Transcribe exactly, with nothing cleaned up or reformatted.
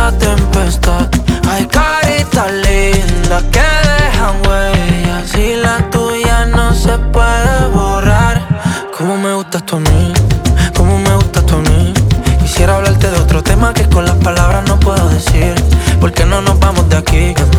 la tempestad. Hay caritas lindas que dejan huellas y la tuya no se puede borrar. Cómo me gustas tú a mí, cómo me gustas tú a mí. Quisiera hablarte de otro tema que con las palabras no puedo decir. ¿Por qué no nos vamos de aquí?